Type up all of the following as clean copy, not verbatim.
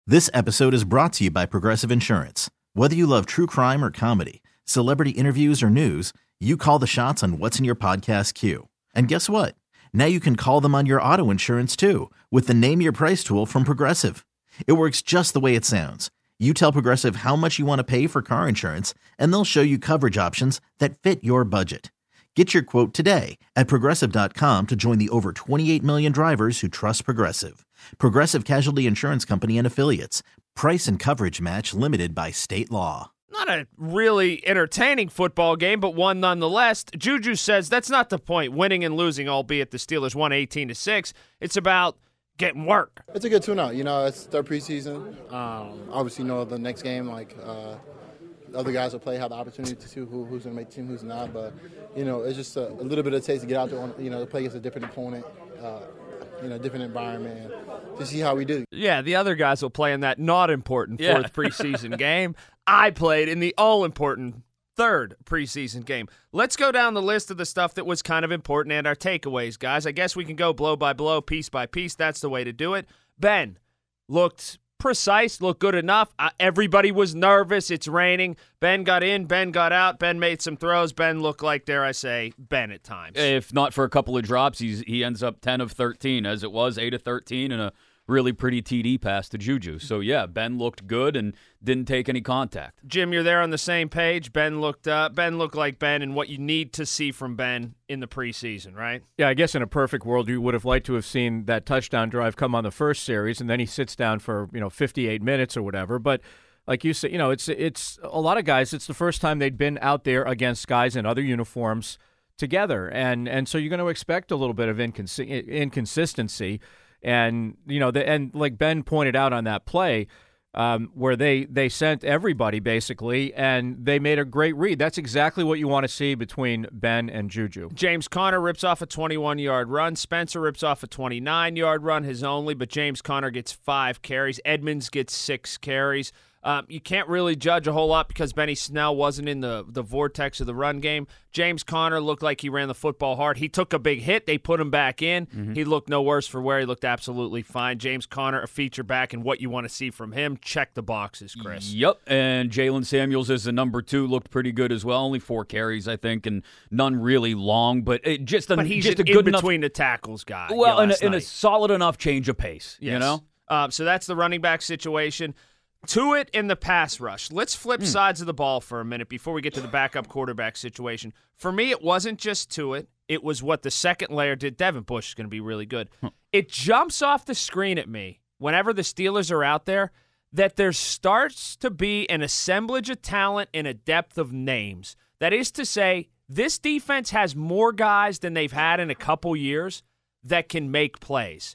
This episode is brought to you by Progressive Insurance. Whether you love true crime or comedy, celebrity interviews or news, you call the shots on what's in your podcast queue. And guess what? Now you can call them on your auto insurance too with the Name Your Price tool from Progressive. It works just the way it sounds. You tell Progressive how much you want to pay for car insurance, and they'll show you coverage options that fit your budget. Get your quote today at Progressive.com to join the over 28 million drivers who trust Progressive. Progressive Casualty Insurance Company and Affiliates. Price and coverage match limited by state law. Not a really entertaining football game, but one nonetheless. Juju says that's not the point, winning and losing, albeit the Steelers won 18-6. It's about getting work. It's a good tune-out. You know, it's their preseason. Obviously, the next game, other guys will play, have the opportunity to see who's going to make the team, who's not. But, it's just a little bit of taste to get out there, to play against a different opponent, different environment, to see how we do. Yeah, the other guys will play in that not important fourth preseason game. I played in the all-important third preseason game. Let's go down the list of the stuff that was kind of important and our takeaways, guys. I guess we can go blow by blow, piece by piece. That's the way to do it. Ben looked precise, looked good enough. Everybody was nervous. It's raining. Ben got in, Ben got out. Ben made some throws. Ben looked like, dare I say, Ben at times. If not for a couple of drops, he ends up 10 of 13, as it was 8 of 13, and a really pretty TD pass to Juju. So, yeah, Ben looked good and didn't take any contact. Jim, you're there on the same page. Ben looked like Ben and what you need to see from Ben in the preseason, right? Yeah, I guess in a perfect world, you would have liked to have seen that touchdown drive come on the first series, and then he sits down for 58 minutes or whatever. But like you said, it's a lot of guys. It's the first time they'd been out there against guys in other uniforms together, and so you're going to expect a little bit of inconsistency. And and like Ben pointed out on that play, where they sent everybody basically, and they made a great read. That's exactly what you want to see between Ben and Juju. James Conner rips off a 21-yard run. Spencer rips off a 29-yard run, his only, but James Conner gets 5 carries. Edmonds gets 6 carries. You can't really judge a whole lot because Benny Snell wasn't in the vortex of the run game. James Conner looked like he ran the football hard. He took a big hit. They put him back in. Mm-hmm. He looked no worse for wear. He looked absolutely fine. James Conner, a feature back, and what you want to see from him. Check the boxes, Chris. Yep, and Jalen Samuels as the number 2 looked pretty good as well. Only 4 carries, I think, and none really long, but he's just a good in enough between the tackles guy. Well, and a solid enough change of pace, yes. So that's the running back situation. Tuitt in the pass rush. Let's flip sides of the ball for a minute before we get to the backup quarterback situation. For me, it wasn't just Tuitt. It was what the second layer did. Devin Bush is going to be really good. It jumps off the screen at me whenever the Steelers are out there that there starts to be an assemblage of talent and a depth of names. That is to say, this defense has more guys than they've had in a couple years that can make plays.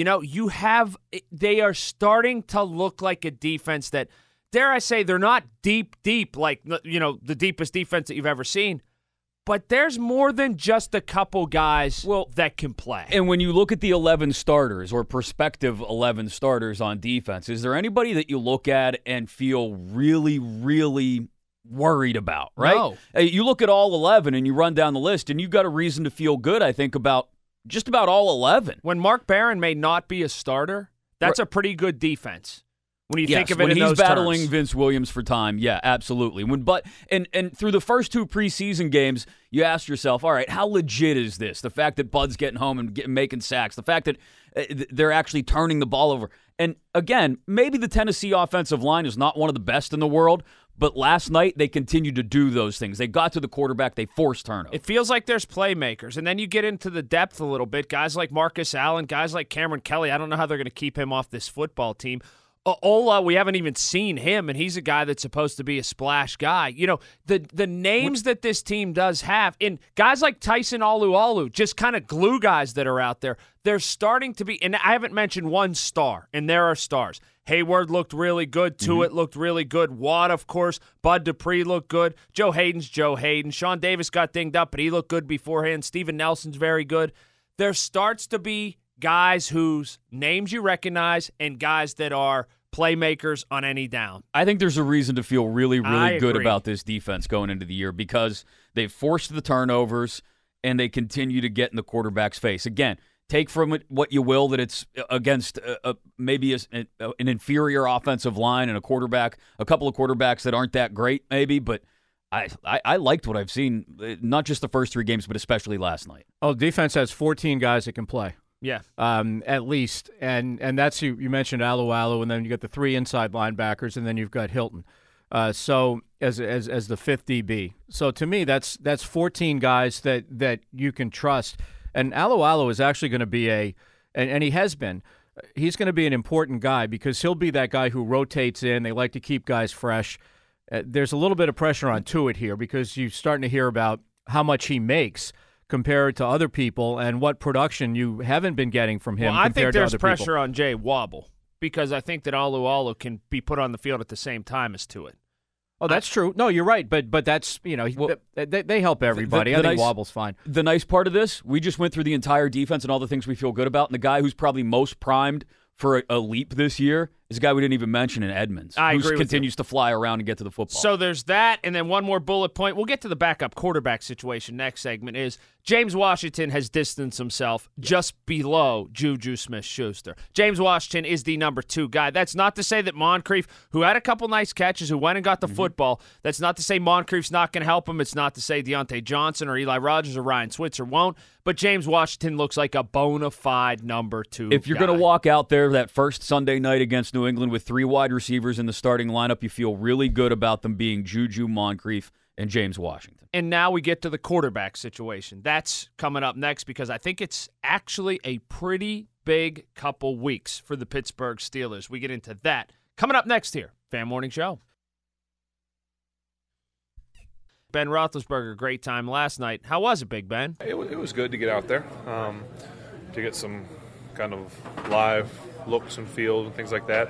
They are starting to look like a defense that, dare I say, they're not deep, like, the deepest defense that you've ever seen, but there's more than just a couple guys that can play. And when you look at the 11 starters or prospective 11 starters on defense, is there anybody that you look at and feel really, really worried about, right? No. You look at all 11 and you run down the list, and you've got a reason to feel good, I think, about just about all 11. When Mark Barron may not be a starter, that's a pretty good defense. When you think of it when in those he's battling terms. Vince Williams for time, yeah, absolutely. And through the first 2 preseason games, you ask yourself, all right, how legit is this? The fact that Bud's getting home and making sacks, the fact that they're actually turning the ball over. And again, maybe the Tennessee offensive line is not one of the best in the world, but last night they continued to do those things. They got to the quarterback, they forced turnovers. It feels like there's playmakers, and then you get into the depth a little bit. Guys like Marcus Allen, guys like Cameron Kelly. I don't know how they're going to keep him off this football team. Ola, we haven't even seen him, and he's a guy that's supposed to be a splash guy. The names that this team does have, and guys like Tyson Alualu, just kind of glue guys that are out there, they're starting to be, and I haven't mentioned one star, and there are stars. Hayward looked really good. Tuitt looked really good. Watt, of course. Bud Dupree looked good. Joe Hayden's Joe Hayden. Sean Davis got dinged up, but he looked good beforehand. Steven Nelson's very good. There starts to be guys whose names you recognize and guys that are playmakers on any down. I think there's a reason to feel really, really good about this defense going into the year because they've forced the turnovers and they continue to get in the quarterback's face. Again, take from it what you will, that it's against maybe an inferior offensive line and a couple of quarterbacks that aren't that great, maybe, but I liked what I've seen, not just the first 3 games, but especially last night. Oh, defense has 14 guys that can play. Yeah. At least. And that's, you mentioned Alu, and then you got the 3 inside linebackers, and then you've got Hilton. So as the 5th DB. So to me, that's 14 guys that you can trust. And Alu is actually going to be and he has been, he's going to be an important guy because he'll be that guy who rotates in. They like to keep guys fresh. There's a little bit of pressure on Tuitt here because you're starting to hear about how much he makes compared to other people and what production you haven't been getting from him. Well, I think there's pressure people on Jay Wobble because I think that Alu can be put on the field at the same time as Tuitt. Oh, that's true. No, you're right, but that's, they help everybody. I think Wobble's fine. The nice part of this, we just went through the entire defense and all the things we feel good about, and the guy who's probably most primed for a leap this year is a guy we didn't even mention in Edmonds, who continues to fly around and get to the football. So there's that, and then one more bullet point. We'll get to the backup quarterback situation next segment is James Washington has distanced himself just below Juju Smith-Schuster. James Washington is the number 2 guy. That's not to say that Moncrief, who had a couple nice catches, who went and got the football, that's not to say Moncrief's not going to help him. It's not to say Deontay Johnson or Eli Rogers or Ryan Switzer won't, but James Washington looks like a bona fide number 2 If you're going to walk out there that first Sunday night against New England with 3 wide receivers in the starting lineup, you feel really good about them being Juju, Moncrief, and James Washington. And now we get to the quarterback situation. That's coming up next because I think it's actually a pretty big couple weeks for the Pittsburgh Steelers. We get into that coming up next here. Fan Morning Show. Ben Roethlisberger, great time last night. How was it, Big Ben? It was good to get out there, to get some kind of live looks and feels and things like that.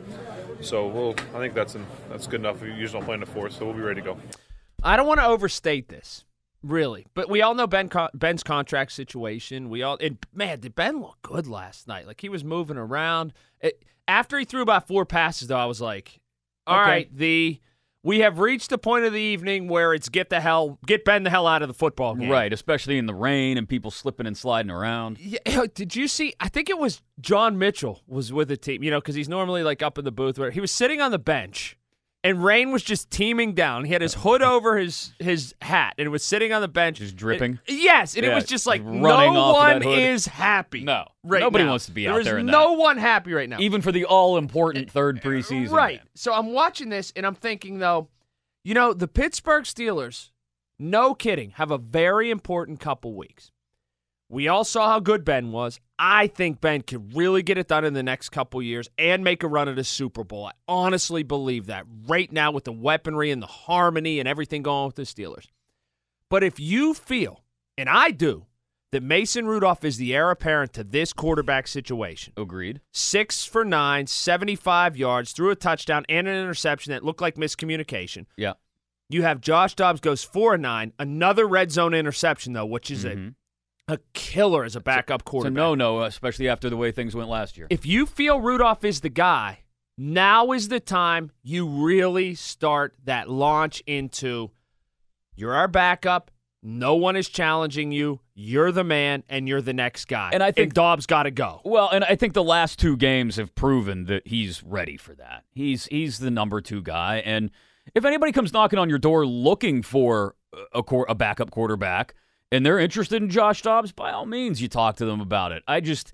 So I think that's good enough. We usually don't play in the 4th, so we'll be ready to go. I don't want to overstate this, really, but we all know Ben's contract situation. Did Ben look good last night? Like, he was moving around. After he threw about 4 passes, though, I was like, all right, we have reached the point of the evening where it's get Ben the hell out of the football game. Right, especially in the rain and people slipping and sliding around. Yeah, did you see? I think it was John Mitchell was with the team, because he's normally like up in the booth where he was sitting on the bench and rain was just teaming down. He had his hood over his hat and was sitting on the bench. Just dripping? Yes, and it was just like no one is happy. No. Right Nobody now. wants to be out there in that. There is no one happy right now. Even for the all-important 3rd preseason. Right. So I'm watching this, and I'm thinking, though, the Pittsburgh Steelers, no kidding, have a very important couple weeks. We all saw how good Ben was. I think Ben could really get it done in the next couple years and make a run at a Super Bowl. I honestly believe that right now with the weaponry and the harmony and everything going on with the Steelers. But if you feel, and I do, that Mason Rudolph is the heir apparent to this quarterback situation. Agreed. 6 for 9, 75 yards, threw a touchdown and an interception that looked like miscommunication. Yeah. You have Josh Dobbs goes 4-9, another red zone interception, though, which is a killer as a backup quarterback. It's a no-no, especially after the way things went last year. If you feel Rudolph is the guy, now is the time you really start that launch into you're our backup, no one is challenging you, you're the man, and you're the next guy. And I think Dobbs got to go. Well, and I think the last 2 games have proven that he's ready for that. He's the number 2 guy, and if anybody comes knocking on your door looking for a backup quarterback, and they're interested in Josh Dobbs, by all means, you talk to them about it.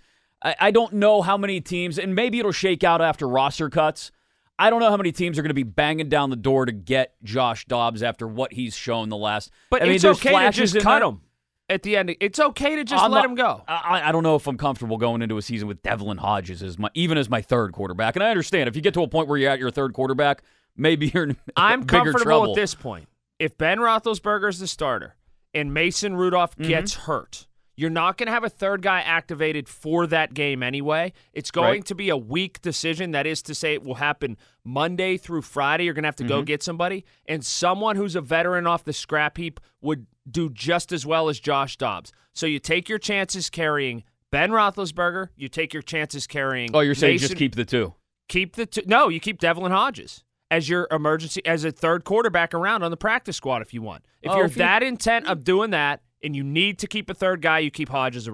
I don't know how many teams, and maybe it'll shake out after roster cuts. I don't know how many teams are going to be banging down the door to get Josh Dobbs after what he's shown the last. But it's okay to just cut him at the end. It's okay to just let him go. I don't know if I'm comfortable going into a season with Devlin Hodges as my 3rd quarterback. And I understand if you get to a point where you're at your 3rd quarterback, maybe you're in I'm bigger comfortable trouble at this point. If Ben Roethlisberger is the starter and Mason Rudolph gets hurt, you're not going to have a 3rd guy activated for that game anyway. It's going to be a week decision. That is to say it will happen Monday through Friday. You're going to have to go get somebody. And someone who's a veteran off the scrap heap would do just as well as Josh Dobbs. So you take your chances carrying Ben Roethlisberger. You take your chances carrying you're saying Mason. Just keep the 2. Keep the 2. No, you keep Devlin Hodges as your emergency, as a 3rd quarterback around on the practice squad if you want. If you're that intent of doing that, and you need to keep a 3rd guy, you keep Hodges around.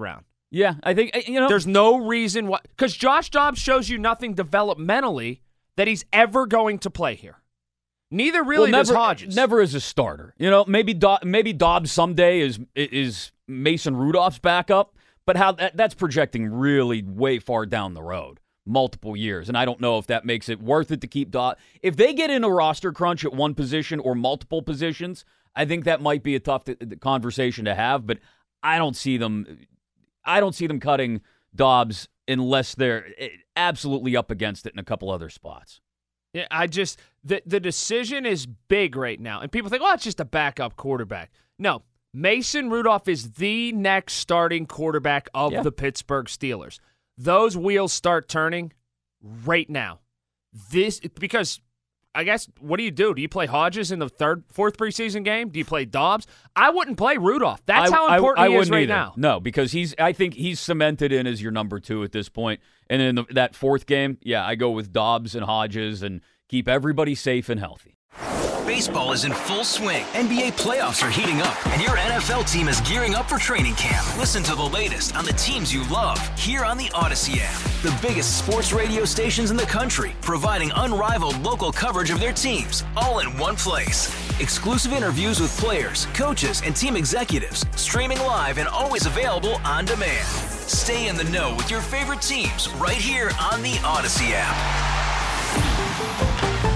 Yeah, I think, there's no reason why. Because Josh Dobbs shows you nothing developmentally that he's ever going to play here. Neither really does Hodges. Never as a starter. Maybe Dobbs someday is Mason Rudolph's backup, but that's projecting really way far down the road, multiple years. And I don't know if that makes it worth it to keep Dobbs. If they get in a roster crunch at one position or multiple positions, I think that might be a tough conversation to have. But I don't see them cutting Dobbs unless they're absolutely up against it in a couple other spots. Yeah, the decision is big right now. And people think, it's just a backup quarterback. No, Mason Rudolph is the next starting quarterback of the Pittsburgh Steelers. Those wheels start turning right now. Because I guess, what do you do? Do you play Hodges in the fourth preseason game? Do you play Dobbs? I wouldn't play Rudolph. That's how important he is right now. No, because I think he's cemented in as your number 2 at this point. And in that fourth game, I go with Dobbs and Hodges and keep everybody safe and healthy. Baseball is in full swing. NBA playoffs are heating up, and your NFL team is gearing up for training camp. Listen to the latest on the teams you love here on the Odyssey app. The biggest sports radio stations in the country, providing unrivaled local coverage of their teams, all in one place. Exclusive interviews with players, coaches, and team executives, streaming live and always available on demand. Stay in the know with your favorite teams right here on the Odyssey app.